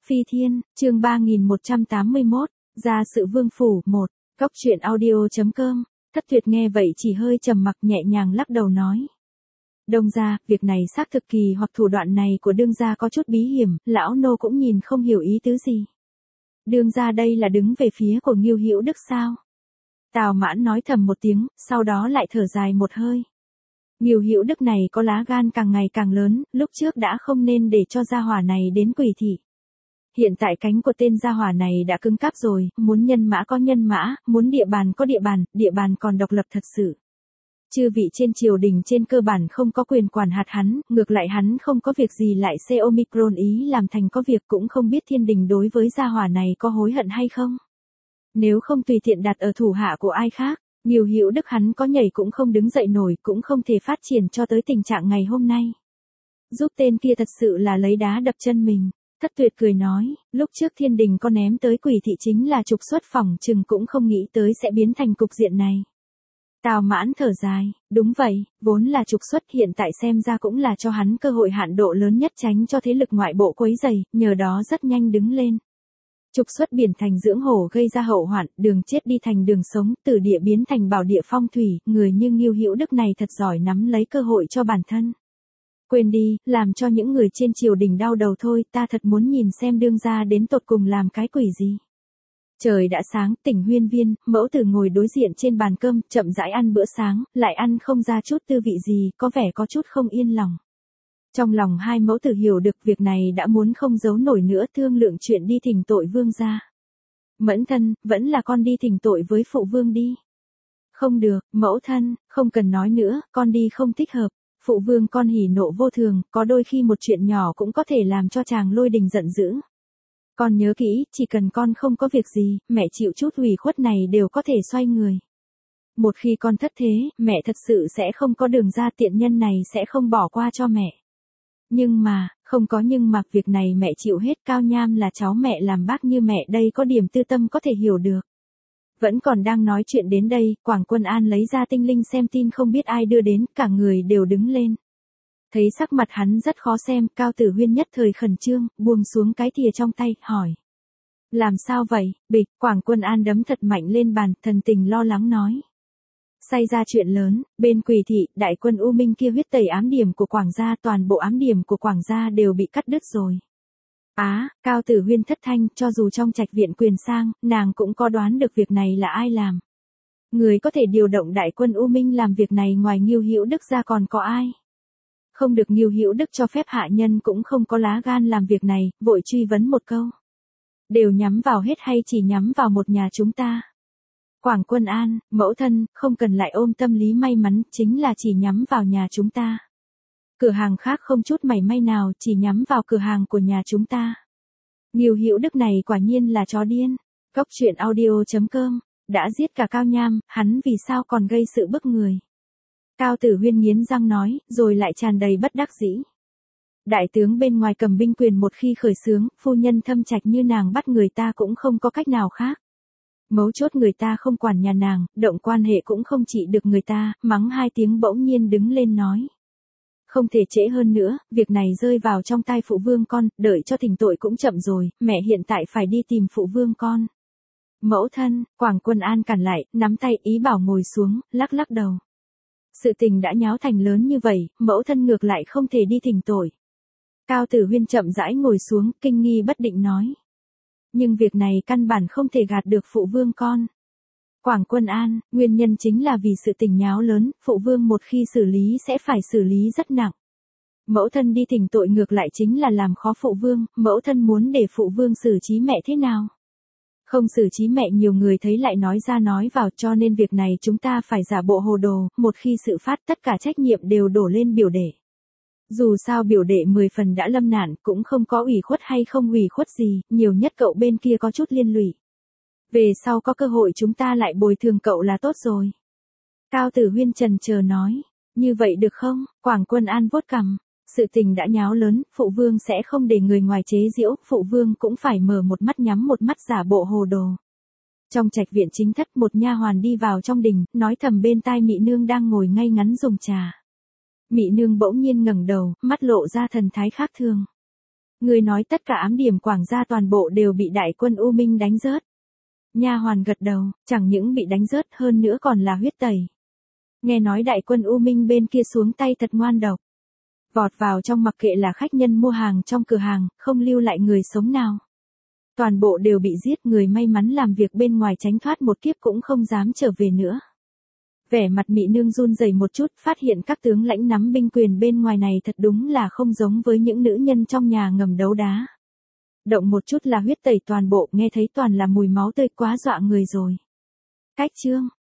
Phi Thiên, chương 3181, Gia sự vương phủ 1, Góc truyện audio.com, Thất Tuyệt nghe vậy chỉ hơi trầm mặc nhẹ nhàng lắc đầu nói. Đông gia, việc này xác thực kỳ hoặc thủ đoạn này của đương gia có chút bí hiểm, lão nô cũng nhìn không hiểu ý tứ gì. Đương gia đây là đứng về phía của Ngưu Hữu Đức sao? Tào Mãn nói thầm một tiếng, sau đó lại thở dài một hơi. Ngưu Hữu Đức này có lá gan càng ngày càng lớn, lúc trước đã không nên để cho gia hỏa này đến Quỷ thị. Hiện tại cánh của tên gia hỏa này đã cứng cáp rồi, muốn nhân mã có nhân mã, muốn địa bàn có địa bàn còn độc lập thật sự. Chư vị trên triều đình trên cơ bản không có quyền quản hạt hắn, ngược lại hắn không có việc gì lại xe Omicron ý làm thành có việc, cũng không biết thiên đình đối với gia hỏa này có hối hận hay không. Nếu không tùy tiện đặt ở thủ hạ của ai khác, Ngưu Hữu Đức hắn có nhảy cũng không đứng dậy nổi, cũng không thể phát triển cho tới tình trạng ngày hôm nay. Giúp tên kia thật sự là lấy đá đập chân mình. Thất Tuyệt cười nói, lúc trước thiên đình có ném tới Quỷ thị chính là trục xuất, phòng chừng cũng không nghĩ tới sẽ biến thành cục diện này. Tào Mãn thở dài, đúng vậy, vốn là trục xuất, hiện tại xem ra cũng là cho hắn cơ hội hạn độ lớn nhất tránh cho thế lực ngoại bộ quấy rầy, nhờ đó rất nhanh đứng lên. Trục xuất biển thành dưỡng hổ gây ra hậu hoạn, đường chết đi thành đường sống, tử địa biến thành bảo địa phong thủy, người như Ngưu Hữu Đức này thật giỏi nắm lấy cơ hội cho bản thân. Quên đi, làm cho những người trên triều đình đau đầu thôi, ta thật muốn nhìn xem đương gia đến tột cùng làm cái quỷ gì. Trời đã sáng, Tỉnh Huyên Viên, mẫu tử ngồi đối diện trên bàn cơm, chậm rãi ăn bữa sáng, lại ăn không ra chút tư vị gì, có vẻ có chút không yên lòng. Trong lòng hai mẫu tử hiểu được việc này đã muốn không giấu nổi nữa, thương lượng chuyện đi thỉnh tội vương gia. Mẫn thân, vẫn là con đi thỉnh tội với phụ vương đi. Không được, mẫu thân, không cần nói nữa, con đi không thích hợp. Phụ vương con hỉ nộ vô thường, có đôi khi một chuyện nhỏ cũng có thể làm cho chàng Lôi Đình giận dữ. Con nhớ kỹ, chỉ cần con không có việc gì, mẹ chịu chút ủy khuất này đều có thể xoay người. Một khi con thất thế, mẹ thật sự sẽ không có đường ra, tiện nhân này sẽ không bỏ qua cho mẹ. Nhưng mà, không có nhưng mà, việc này mẹ chịu hết, Cao Nham là cháu mẹ làm bác như mẹ đây có điểm tư tâm có thể hiểu được. Vẫn còn đang nói chuyện đến đây, Quảng Quân An lấy ra tinh linh xem tin không biết ai đưa đến, cả người đều đứng lên. Thấy sắc mặt hắn rất khó xem, Cao Tử Huyên nhất thời khẩn trương, buông xuống cái thìa trong tay, hỏi. Làm sao vậy, bịch, Quảng Quân An đấm thật mạnh lên bàn, thần tình lo lắng nói. Xảy ra chuyện lớn, bên Quỷ thị, đại quân U Minh kia huyết tẩy ám điểm của Quảng gia, toàn bộ ám điểm của Quảng gia đều bị cắt đứt rồi. Cao Tử Huyên thất thanh, cho dù trong trạch viện quyền sang, nàng cũng có đoán được việc này là ai làm. Người có thể điều động đại quân U Minh làm việc này ngoài Ngưu Hữu Đức ra còn có ai? Không được Ngưu Hữu Đức cho phép, hạ nhân cũng không có lá gan làm việc này, vội truy vấn một câu. Đều nhắm vào hết hay chỉ nhắm vào một nhà chúng ta? Quảng Quân An, mẫu thân, không cần lại ôm tâm lý may mắn, chính là chỉ nhắm vào nhà chúng ta. Cửa hàng khác không chút mảy may nào, chỉ nhắm vào cửa hàng của nhà chúng ta. Ngưu Hữu Đức này quả nhiên là chó điên. Góc truyện audio.com, đã giết cả Cao Nham, hắn vì sao còn gây sự bức người. Cao Tử Huyên nghiến răng nói, rồi lại tràn đầy bất đắc dĩ. Đại tướng bên ngoài cầm binh quyền một khi khởi xướng, phu nhân thâm trạch như nàng bắt người ta cũng không có cách nào khác. Mấu chốt người ta không quản nhà nàng, động quan hệ cũng không trị được người ta, mắng hai tiếng bỗng nhiên đứng lên nói. Không thể trễ hơn nữa, việc này rơi vào trong tay phụ vương con, đợi cho thỉnh tội cũng chậm rồi, mẹ hiện tại phải đi tìm phụ vương con. Mẫu thân, Quảng Quân An cản lại, nắm tay ý bảo ngồi xuống, lắc lắc đầu. Sự tình đã nháo thành lớn như vậy, mẫu thân ngược lại không thể đi thỉnh tội. Cao Tử Huyên chậm rãi ngồi xuống, kinh nghi bất định nói. Nhưng việc này căn bản không thể gạt được phụ vương con. Quảng Quân An, nguyên nhân chính là vì sự tình nháo lớn, phụ vương một khi xử lý sẽ phải xử lý rất nặng. Mẫu thân đi thỉnh tội ngược lại chính là làm khó phụ vương, mẫu thân muốn để phụ vương xử trí mẹ thế nào? Không xử trí mẹ nhiều người thấy lại nói ra nói vào, cho nên việc này chúng ta phải giả bộ hồ đồ, một khi sự phát tất cả trách nhiệm đều đổ lên biểu đệ. Dù sao biểu đệ 10 phần đã lâm nạn, cũng không có ủy khuất hay không ủy khuất gì, nhiều nhất cậu bên kia có chút liên lụy. Về sau có cơ hội chúng ta lại bồi thường cậu là tốt rồi. Cao Tử Huyên chần chờ nói, như vậy được không? Quảng Quân An vuốt cằm, sự tình đã nháo lớn, phụ vương sẽ không để người ngoài chế giễu, phụ vương cũng phải mở một mắt nhắm một mắt giả bộ hồ đồ. Trong trạch viện chính thất, một nha hoàn đi vào trong đình, nói thầm bên tai Mị Nương đang ngồi ngay ngắn dùng trà. Mị Nương bỗng nhiên ngẩng đầu, mắt lộ ra thần thái khác thường. Ngươi nói tất cả ám điểm Quảng gia toàn bộ đều bị đại quân U Minh đánh rớt. Nha hoàn gật đầu, chẳng những bị đánh rớt hơn nữa còn là huyết tẩy. Nghe nói đại quân U Minh bên kia xuống tay thật ngoan độc. Vọt vào trong mặc kệ là khách nhân mua hàng trong cửa hàng, không lưu lại người sống nào. Toàn bộ đều bị giết, người may mắn làm việc bên ngoài tránh thoát một kiếp cũng không dám trở về nữa. Vẻ mặt Mị Nương run rẩy một chút, phát hiện các tướng lãnh nắm binh quyền bên ngoài này thật đúng là không giống với những nữ nhân trong nhà ngầm đấu đá. Động một chút là huyết tẩy toàn bộ, nghe thấy toàn là mùi máu tươi quá dọa người rồi. Cách chương